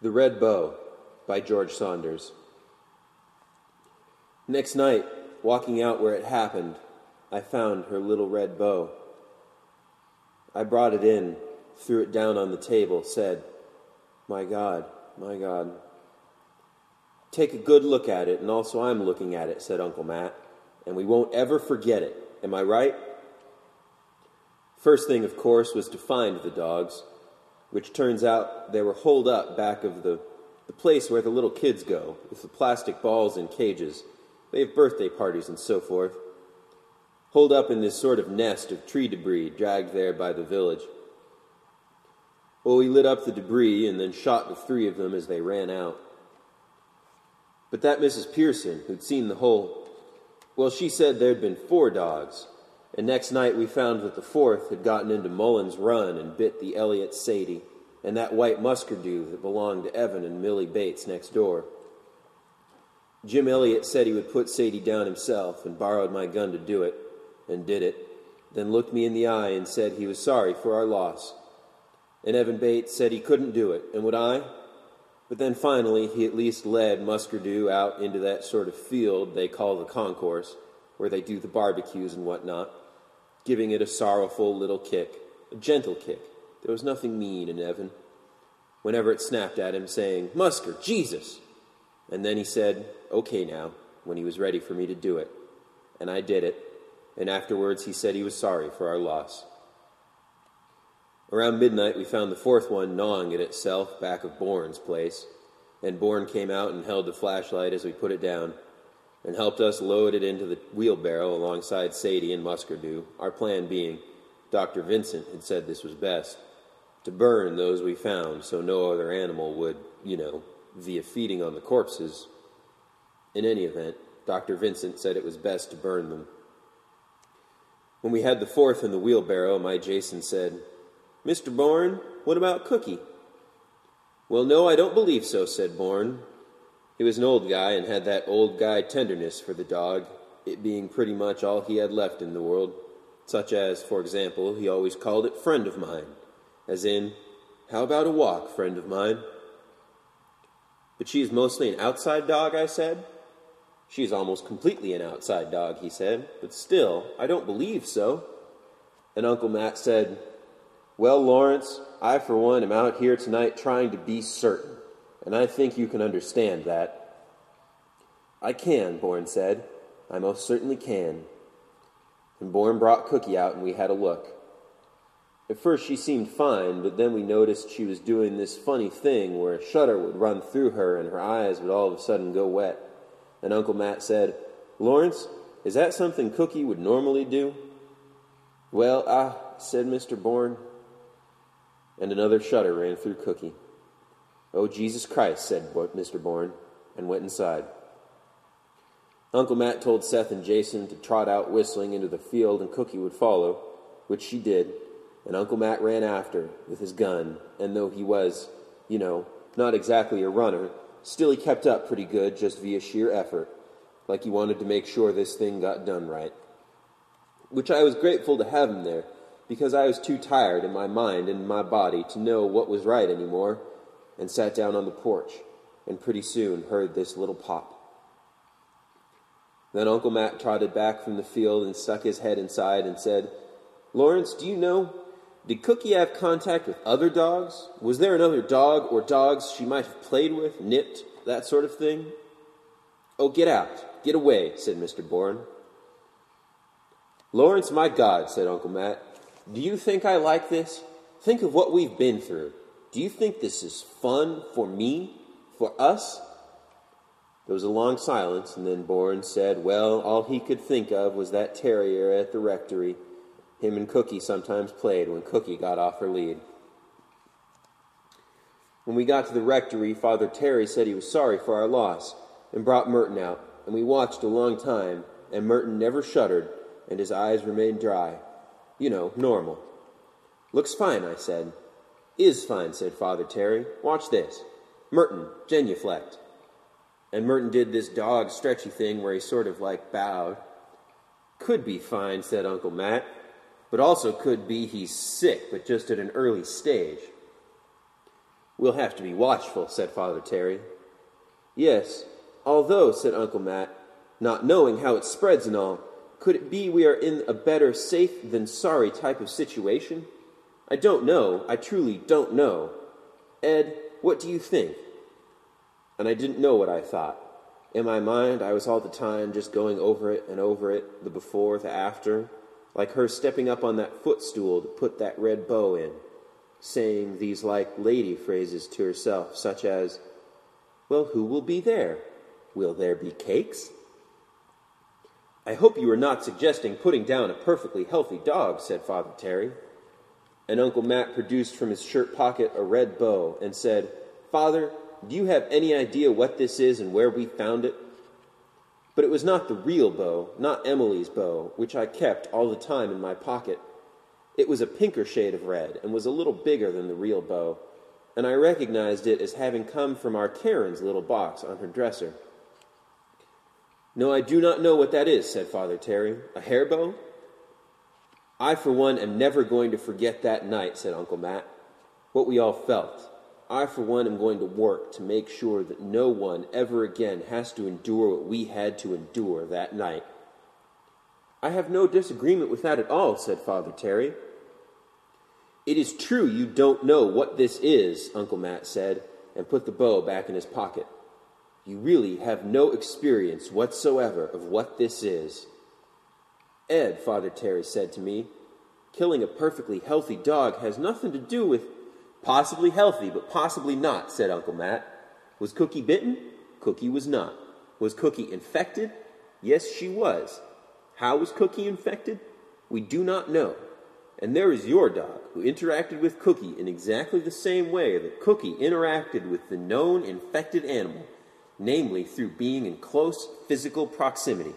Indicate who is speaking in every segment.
Speaker 1: The Red Bow by George Saunders. Next night, walking out where it happened, I found her little red bow. I brought it in, threw it down on the table, said, my God. Take a good look at it, and also I'm looking at it, said Uncle Matt, and we won't ever forget it. Am I right? First thing, of course, was to find the dogs, which turns out they were holed up back of the place where the little kids go, with the plastic balls in cages. They have birthday parties and so forth. Holed up in this sort of nest of tree debris dragged there by the village. Well, we lit up the debris and then shot the 3 of them as they ran out. But that Mrs. Pearson, who'd seen the whole, well, she said there'd been 4 dogs, and next night we found that the 4th had gotten into Mullen's Run and bit the Elliott Sadie, and that white muscardoo that belonged to Evan and Millie Bates next door. Jim Elliott said he would put Sadie down himself and borrowed my gun to do it, and did it, then looked me in the eye and said he was sorry for our loss. And Evan Bates said he couldn't do it, and would I? But then finally he at least led muscardoo out into that sort of field they call the concourse, where they do the barbecues and whatnot, giving it a sorrowful little kick, a gentle kick. There was nothing mean in Evan. Whenever it snapped at him, saying, Musker, Jesus! And then he said, okay now, when he was ready for me to do it. And I did it, and afterwards he said he was sorry for our loss. Around midnight we found the 4th one gnawing at itself back of Bourne's place, and Bourne came out and held the flashlight as we put it down, and helped us load it into the wheelbarrow alongside Sadie and muscardoo, our plan being, Dr. Vincent had said this was best, to burn those we found so no other animal would, via feeding on the corpses. In any event, Dr. Vincent said it was best to burn them. When we had the 4th in the wheelbarrow, my Jason said, Mr. Bourne, what about Cookie? Well, no, I don't believe so, said Bourne. He was an old guy and had that old guy tenderness for the dog, it being pretty much all he had left in the world, such as, for example, he always called it friend of mine, as in, how about a walk, friend of mine? But she's mostly an outside dog, I said. She's almost completely an outside dog, he said, but still, I don't believe so. And Uncle Matt said, well, Lawrence, I for one am out here tonight trying to be certain, and I think you can understand that. I can, Bourne said. I most certainly can. And Bourne brought Cookie out and we had a look. At first she seemed fine, but then we noticed she was doing this funny thing where a shudder would run through her and her eyes would all of a sudden go wet. And Uncle Matt said, Lawrence, is that something Cookie would normally do? Well, said Mr. Bourne. And another shudder ran through Cookie. Oh, Jesus Christ, said Mr. Bourne, and went inside. Uncle Matt told Seth and Jason to trot out whistling into the field and Cookie would follow, which she did, and Uncle Matt ran after with his gun, and though he was, not exactly a runner, still he kept up pretty good just via sheer effort, like he wanted to make sure this thing got done right. Which I was grateful to have him there, because I was too tired in my mind and in my body to know what was right anymore, and sat down on the porch, and pretty soon heard this little pop. Then Uncle Matt trotted back from the field and stuck his head inside and said, Lawrence, do you know, did Cookie have contact with other dogs? Was there another dog or dogs she might have played with, nipped, that sort of thing? Oh, get out, get away, said Mr. Bourne. Lawrence, my God, said Uncle Matt, do you think I like this? Think of what we've been through. Do you think this is fun for me, for us? There was a long silence, and then Bourne said, well, all he could think of was that terrier at the rectory. Him and Cookie sometimes played when Cookie got off her lead. When we got to the rectory, Father Terry said he was sorry for our loss and brought Merton out, and we watched a long time, and Merton never shuddered, and his eyes remained dry. Normal. Looks fine, I said. Is fine, said Father Terry. Watch this. Merton, genuflect. And Merton did this dog stretchy thing where he sort of bowed. Could be fine, said Uncle Matt, but also could be he's sick, but just at an early stage. We'll have to be watchful, said Father Terry. Yes, although, said Uncle Matt, not knowing how it spreads and all, could it be we are in a better safe than sorry type of situation? I don't know. I truly don't know. Ed, what do you think? And I didn't know what I thought. In my mind, I was all the time just going over it and over it, the before, the after, like her stepping up on that footstool to put that red bow in, saying these like lady phrases to herself, such as, well, who will be there? Will there be cakes? I hope you are not suggesting putting down a perfectly healthy dog, said Father Terry. And Uncle Matt produced from his shirt pocket a red bow and said, Father, do you have any idea what this is and where we found it? But it was not the real bow, not Emily's bow, which I kept all the time in my pocket. It was a pinker shade of red and was a little bigger than the real bow, and I recognized it as having come from our Karen's little box on her dresser. No, I do not know what that is, said Father Terry. A hair bow? I, for one, am never going to forget that night, said Uncle Matt. What we all felt. I, for one, am going to work to make sure that no one ever again has to endure what we had to endure that night. I have no disagreement with that at all, said Father Terry. It is true you don't know what this is, Uncle Matt said, and put the bow back in his pocket. You really have no experience whatsoever of what this is. Ed, Father Terry said to me, killing a perfectly healthy dog has nothing to do with... Possibly healthy, but possibly not, said Uncle Matt. Was Cookie bitten? Cookie was not. Was Cookie infected? Yes, she was. How was Cookie infected? We do not know. And there is your dog, who interacted with Cookie in exactly the same way that Cookie interacted with the known infected animal, namely through being in close physical proximity.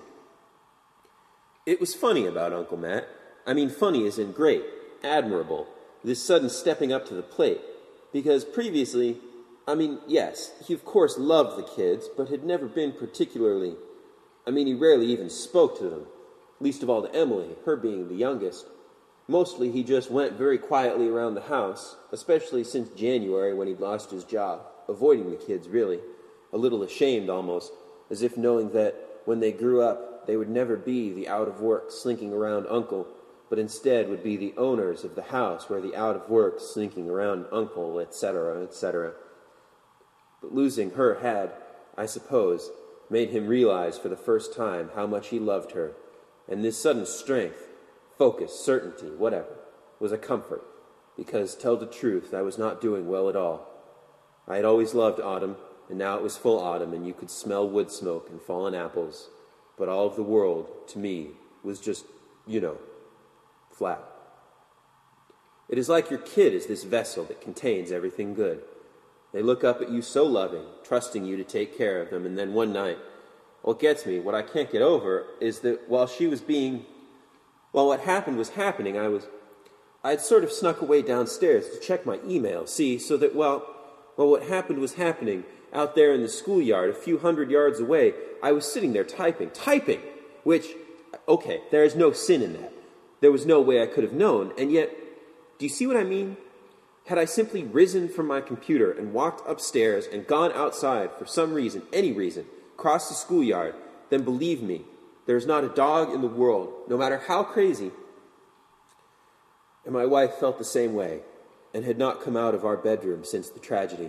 Speaker 1: It was funny about Uncle Matt. I mean, funny as in great, admirable, this sudden stepping up to the plate, because previously, yes, he of course loved the kids, but had never been particularly, he rarely even spoke to them, least of all to Emily, her being the youngest. Mostly he just went very quietly around the house, especially since January when he'd lost his job, avoiding the kids really, a little ashamed almost, as if knowing that when they grew up, they would never be the out-of-work, slinking around uncle, but instead would be the owners of the house where the out-of-work, slinking around uncle, etc., etc. But losing her had, I suppose, made him realize for the first time how much he loved her, and this sudden strength, focus, certainty, whatever, was a comfort, because, tell the truth, I was not doing well at all. I had always loved autumn, and now it was full autumn, and you could smell wood smoke and fallen apples, but all of the world, to me, was just, flat. It is like your kid is this vessel that contains everything good. They look up at you so loving, trusting you to take care of them, and then one night, what gets me, what I can't get over, is that while what happened was happening, I had sort of snuck away downstairs to check my email, so that what happened was happening, out there in the schoolyard, a few 100 yards away, I was sitting there typing, which, okay, there is no sin in that. There was no way I could have known, and yet, do you see what I mean? Had I simply risen from my computer and walked upstairs and gone outside for some reason, any reason, crossed the schoolyard, then believe me, there is not a dog in the world, no matter how crazy. And my wife felt the same way, and had not come out of our bedroom since the tragedy.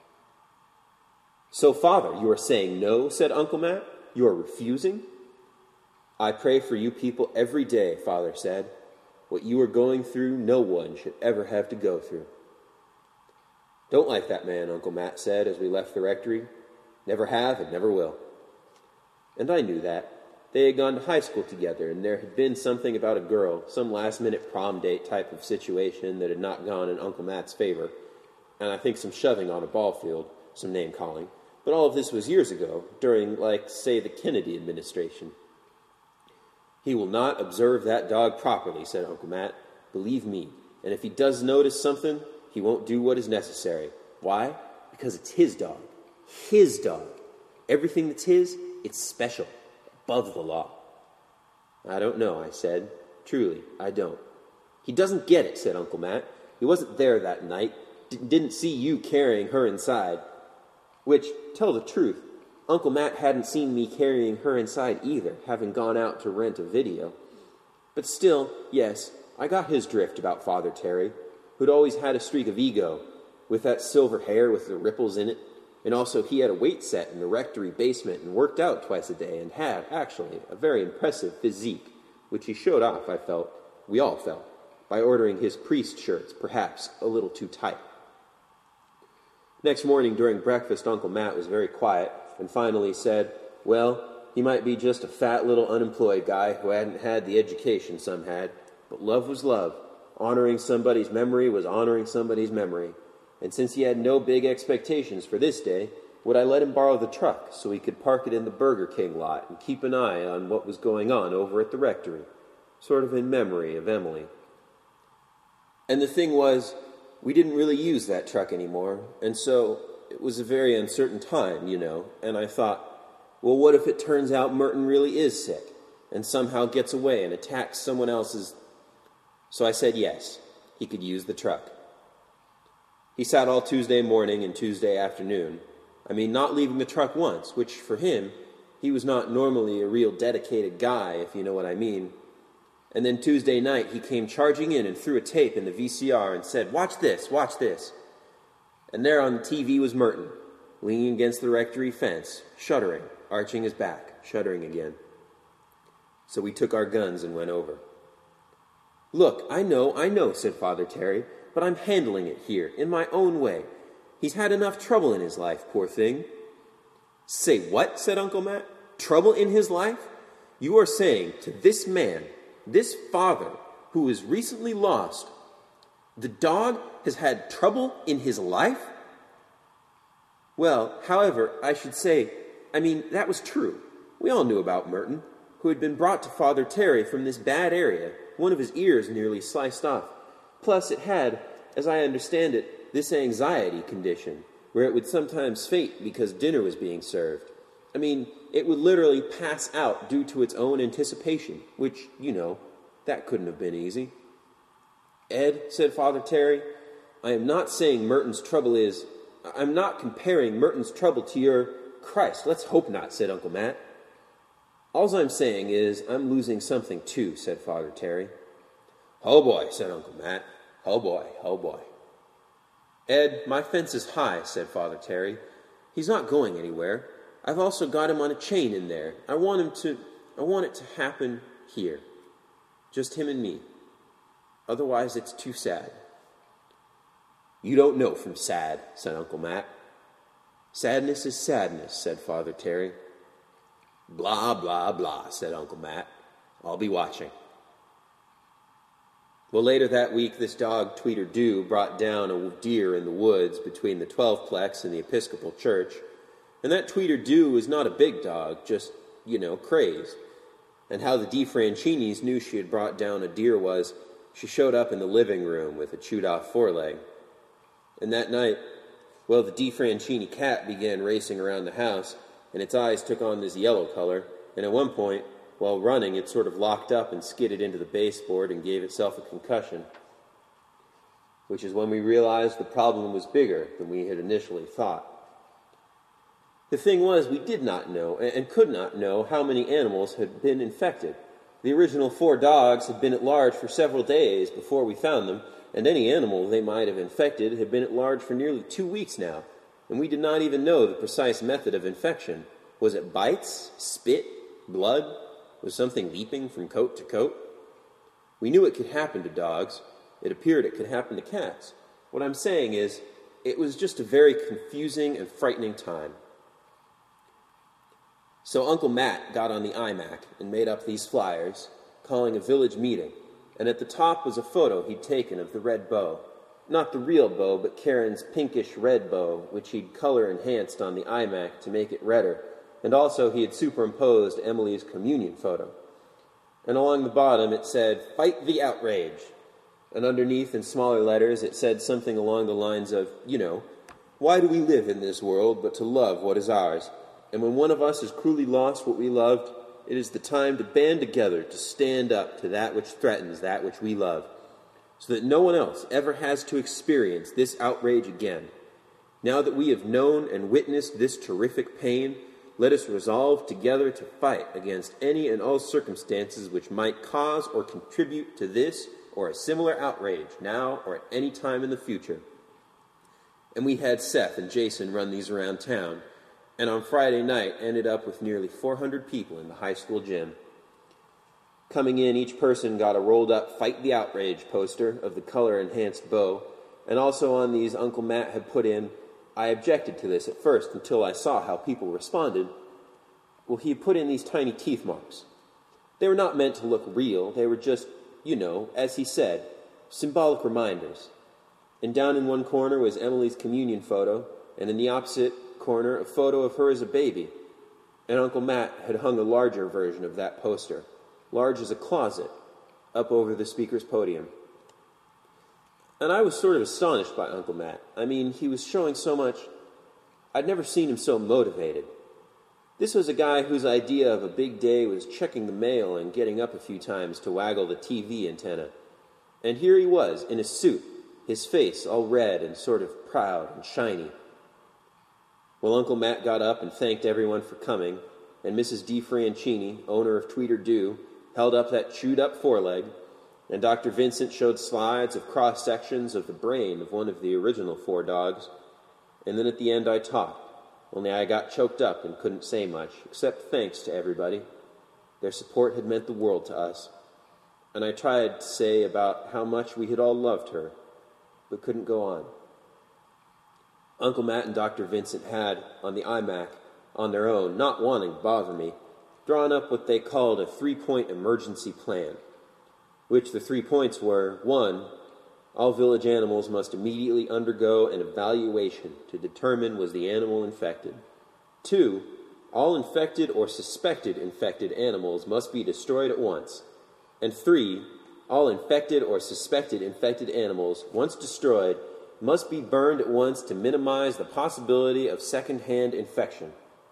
Speaker 1: So, Father, you are saying no, said Uncle Matt? You are refusing? I pray for you people every day, Father said. What you are going through, no one should ever have to go through. Don't like that man, Uncle Matt said as we left the rectory. Never have and never will. And I knew that. They had gone to high school together, and there had been something about a girl, some last-minute prom date type of situation that had not gone in Uncle Matt's favor, and I think some shoving on a ball field, some name-calling. But all of this was years ago, during, say, the Kennedy administration. He will not observe that dog properly, said Uncle Matt. Believe me. And if he does notice something, he won't do what is necessary. Why? Because it's his dog. His dog. Everything that's his, it's special. Above the law. I don't know, I said. Truly, I don't. He doesn't get it, said Uncle Matt. He wasn't there that night. didn't see you carrying her inside. Which, tell the truth, Uncle Matt hadn't seen me carrying her inside either, having gone out to rent a video. But still, yes, I got his drift about Father Terry, who'd always had a streak of ego, with that silver hair with the ripples in it, and also he had a weight set in the rectory basement and worked out twice a day and had, actually, a very impressive physique, which he showed off, I felt, we all felt, by ordering his priest shirts, perhaps a little too tight. Next morning during breakfast, Uncle Matt was very quiet and finally said, well, he might be just a fat little unemployed guy who hadn't had the education some had, but love was love. Honoring somebody's memory was honoring somebody's memory. And since he had no big expectations for this day, would I let him borrow the truck so he could park it in the Burger King lot and keep an eye on what was going on over at the rectory, sort of in memory of Emily. And the thing was, we didn't really use that truck anymore, and so it was a very uncertain time, and I thought, well, what if it turns out Merton really is sick and somehow gets away and attacks someone else's... So I said yes, he could use the truck. He sat all Tuesday morning and Tuesday afternoon. I mean, not leaving the truck once, which for him, he was not normally a real dedicated guy, if you know what I mean. And then Tuesday night, he came charging in and threw a tape in the VCR and said, watch this, watch this. And there on the TV was Merton, leaning against the rectory fence, shuddering, arching his back, shuddering again. So we took our guns and went over. Look, I know, said Father Terry, but I'm handling it here, in my own way. He's had enough trouble in his life, poor thing. Say what? Said Uncle Matt. Trouble in his life? You are saying to this man, this father, who is recently lost, the dog has had trouble in his life? Well, however, I should say, that was true. We all knew about Merton, who had been brought to Father Terry from this bad area, one of his ears nearly sliced off. Plus, it had, as I understand it, this anxiety condition, where it would sometimes faint because dinner was being served. It would literally pass out due to its own anticipation, which, that couldn't have been easy. Ed, said Father Terry, I am not saying Merton's trouble is... I'm not comparing Merton's trouble to your... Christ, let's hope not, said Uncle Matt. All I'm saying is I'm losing something too, said Father Terry. Oh boy, said Uncle Matt. Oh boy, oh boy. Ed, my fence is high, said Father Terry. He's not going anywhere. I've also got him on a chain in there. I want it to happen here. Just him and me. Otherwise, it's too sad. You don't know from sad, said Uncle Matt. Sadness is sadness, said Father Terry. Blah, blah, blah, said Uncle Matt. I'll be watching. Well, later that week, this dog, Tweedledoo, brought down a deer in the woods between the 12-plex and the Episcopal Church. And that Tweedledoo was not a big dog, just, crazed. And how the DeFrancinis knew she had brought down a deer was, she showed up in the living room with a chewed-off foreleg. And that night, well, the DeFrancini cat began racing around the house, and its eyes took on this yellow color, and at one point, while running, it sort of locked up and skidded into the baseboard and gave itself a concussion, which is when we realized the problem was bigger than we had initially thought. The thing was, we did not know, and could not know, how many animals had been infected. The original 4 dogs had been at large for several days before we found them, and any animal they might have infected had been at large for nearly 2 weeks now, and we did not even know the precise method of infection. Was it bites, spit, blood? Was something leaping from coat to coat? We knew it could happen to dogs. It appeared it could happen to cats. What I'm saying is, it was just a very confusing and frightening time. So Uncle Matt got on the iMac and made up these flyers, calling a village meeting, and at the top was a photo he'd taken of the red bow. Not the real bow, but Karen's pinkish red bow, which he'd color enhanced on the iMac to make it redder, and also he had superimposed Emily's communion photo. And along the bottom it said, "Fight the outrage." And underneath in smaller letters it said something along the lines of, why do we live in this world but to love what is ours? And when one of us has cruelly lost what we loved, it is the time to band together to stand up to that which threatens that which we love. so that no one else ever has to experience this outrage again. Now that we have known and witnessed this terrific pain, let us resolve together to fight against any and all circumstances which might cause or contribute to this or a similar outrage, now or at any time in the future. And we had Seth and Jason run these around town, and on Friday night ended up with nearly 400 people in the high school gym. Coming in, each person got a rolled-up Fight the Outrage poster of the color-enhanced bow, and also on these Uncle Matt had put in, I objected to this at first until I saw how people responded. Well, he had put in these tiny teeth marks. They were not meant to look real. They were just, as he said, symbolic reminders. And down in one corner was Emily's communion photo, and in the opposite corner a photo of her as a baby. And Uncle Matt had hung a larger version of that poster, large as a closet, up over the speaker's podium. And I was sort of astonished by Uncle Matt. I mean, he was showing so much. I'd never seen him so motivated. This was a guy whose idea of a big day was checking the mail and getting up a few times to waggle the TV antenna. And here he was, in a suit, his face all red and sort of proud and shiny. Well, Uncle Matt got up and thanked everyone for coming, and Mrs. DeFrancini, owner of Tweeter-Doo, held up that chewed-up foreleg, and Dr. Vincent showed slides of cross-sections of the brain of one of the original 4 dogs, and then at the end I talked, only I got choked up and couldn't say much, except thanks to everybody. Their support had meant the world to us, and I tried to say about how much we had all loved her, but couldn't go on. Uncle Matt and Dr. Vincent had, on the iMac, on their own, not wanting to bother me, drawn up what they called a 3-point emergency plan, which the 3 points were, 1, all village animals must immediately undergo an evaluation to determine was the animal infected. 2, all infected or suspected infected animals must be destroyed at once. And 3, all infected or suspected infected animals, once destroyed, must be burned at once to minimize the possibility of second-hand infection.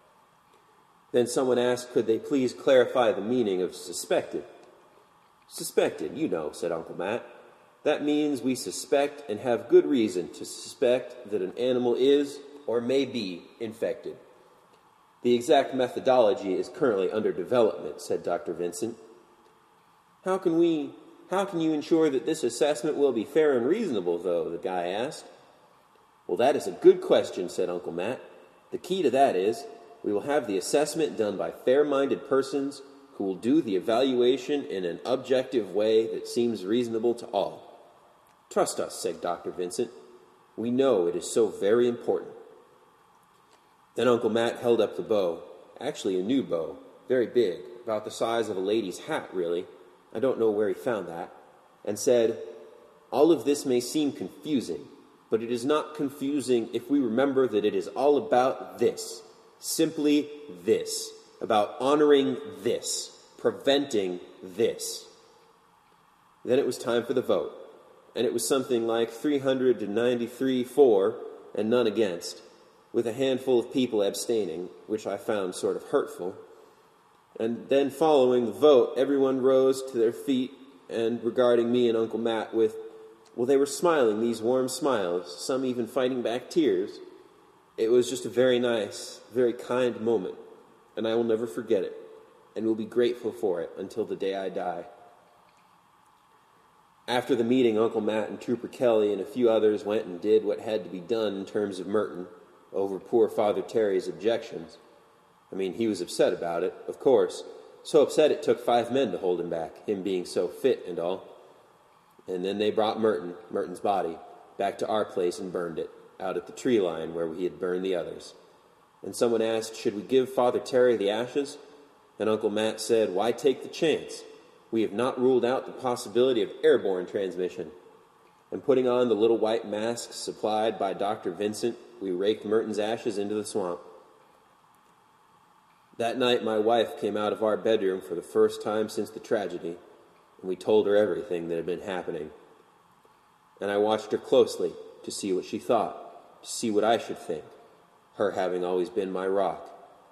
Speaker 1: Then someone asked, could they please clarify the meaning of suspected? Suspected, said Uncle Matt. That means we suspect and have good reason to suspect that an animal is or may be infected. The exact methodology is currently under development, said Dr. Vincent. How can you ensure that this assessment will be fair and reasonable, though? The guy asked. Well, that is a good question, said Uncle Matt. The key to that is we will have the assessment done by fair-minded persons who will do the evaluation in an objective way that seems reasonable to all. Trust us, said Dr. Vincent. We know it is so very important. Then Uncle Matt held up the bow, actually a new bow, very big, about the size of a lady's hat, really. I don't know where he found that, and said, all of this may seem confusing, but it is not confusing if we remember that it is all about this, simply this, about honoring this, preventing this. Then it was time for the vote, and it was something like 393 for and none against, with a handful of people abstaining, which I found sort of hurtful. And then following the vote, everyone rose to their feet and regarding me and Uncle Matt with, well, they were smiling, these warm smiles, some even fighting back tears. It was just a very nice, very kind moment, and I will never forget it, and will be grateful for it until the day I die. After the meeting, Uncle Matt and Trooper Kelly and a few others went and did what had to be done in terms of Merton, over poor Father Terry's objections. I mean, he was upset about it, of course, so upset it took 5 men to hold him back, him being so fit and all. And then they brought Merton's body, back to our place and burned it, out at the tree line where we had burned the others. And someone asked, should we give Father Terry the ashes? And Uncle Matt said, why take the chance? We have not ruled out the possibility of airborne transmission. And putting on the little white masks supplied by Dr. Vincent, we raked Merton's ashes into the swamp. That night my wife came out of our bedroom for the first time since the tragedy, and we told her everything that had been happening. And I watched her closely to see what she thought, to see what I should think, her having always been my rock.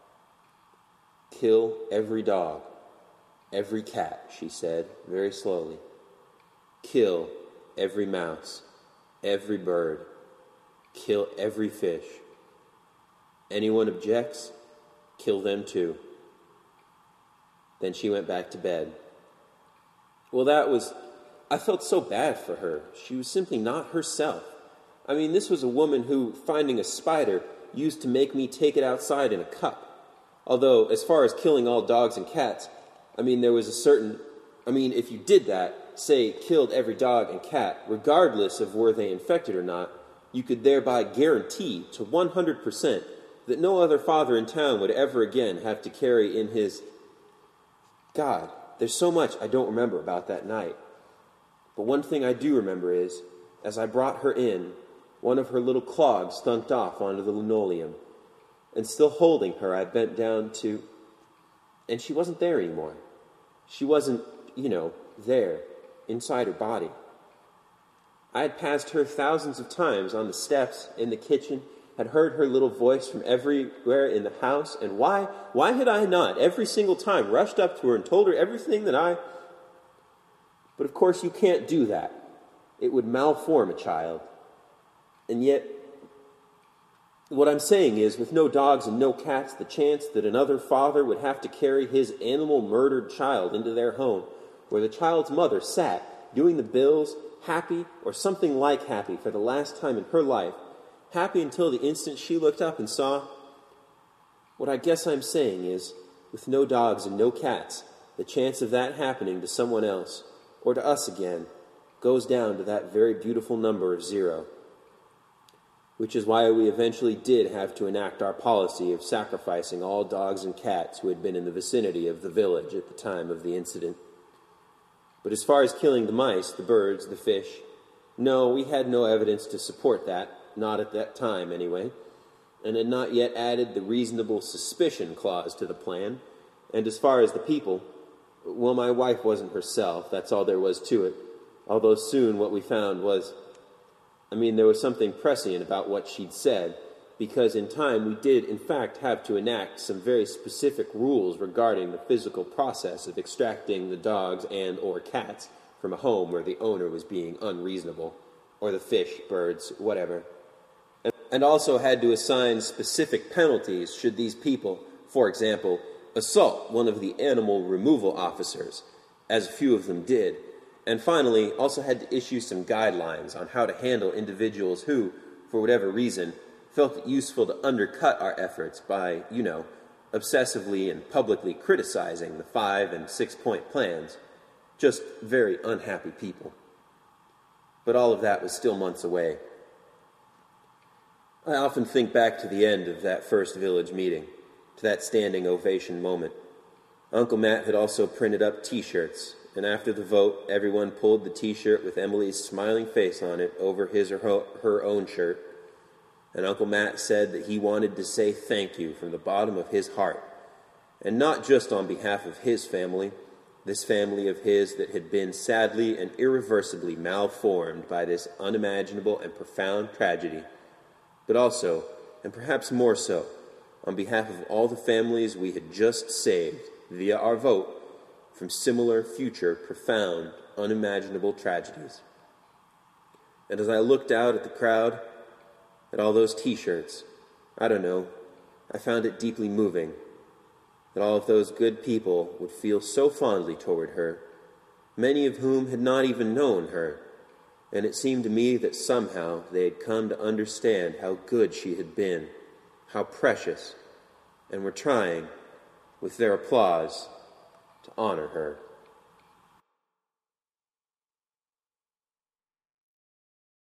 Speaker 1: Kill every dog, every cat, she said, very slowly. Kill every mouse, every bird, kill every fish. Anyone objects, kill them too. Then she went back to bed. Well, I felt so bad for her. She was simply not herself. I mean, this was a woman who, finding a spider, used to make me take it outside in a cup. Although, as far as killing all dogs and cats, there was if you did that, say, killed every dog and cat, regardless of were they infected or not, you could thereby guarantee to 100% that no other father in town would ever again have to carry in his... God, there's so much I don't remember about that night. But one thing I do remember is, as I brought her in, one of her little clogs thunked off onto the linoleum. And still holding her, I bent down to... And she wasn't there anymore. She wasn't, there, inside her body. I had passed her thousands of times on the steps, in the kitchen, had heard her little voice from everywhere in the house, and why had I not, every single time, rushed up to her and told her everything that I... But of course you can't do that. It would malform a child. And yet, what I'm saying is, with no dogs and no cats, the chance that another father would have to carry his animal-murdered child into their home, where the child's mother sat, doing the bills, happy, or something like happy for the last time in her life, happy until the instant she looked up and saw... What I guess I'm saying is, with no dogs and no cats, the chance of that happening to someone else, or to us again, goes down to that very beautiful number of 0. Which is why we eventually did have to enact our policy of sacrificing all dogs and cats who had been in the vicinity of the village at the time of the incident. But as far as killing the mice, the birds, the fish, no, we had no evidence to support that, not at that time anyway, and had not yet added the reasonable suspicion clause to the plan. And as far as the people, well, my wife wasn't herself, that's all there was to it, although soon what we found was... there was something prescient about what she'd said, because in time we did, in fact, have to enact some very specific rules regarding the physical process of extracting the dogs and or cats from a home where the owner was being unreasonable, or the fish, birds, whatever. And also had to assign specific penalties should these people, for example, assault one of the animal removal officers, as a few of them did. And finally, also had to issue some guidelines on how to handle individuals who, for whatever reason, felt it useful to undercut our efforts by, obsessively and publicly criticizing the 5- and 6-point plans. Just very unhappy people. But all of that was still months away. I often think back to the end of that first village meeting, to that standing ovation moment. Uncle Matt had also printed up T-shirts, and after the vote, everyone pulled the T-shirt with Emily's smiling face on it over his or her own shirt. And Uncle Matt said that he wanted to say thank you from the bottom of his heart, and not just on behalf of his family, this family of his that had been sadly and irreversibly malformed by this unimaginable and profound tragedy, but also, and perhaps more so, on behalf of all the families we had just saved via our vote from similar future, profound, unimaginable tragedies. And as I looked out at the crowd, at all those T-shirts, I found it deeply moving that all of those good people would feel so fondly toward her, many of whom had not even known her, and it seemed to me that somehow they had come to understand how good she had been, how precious, and were trying, with their applause, to honor her.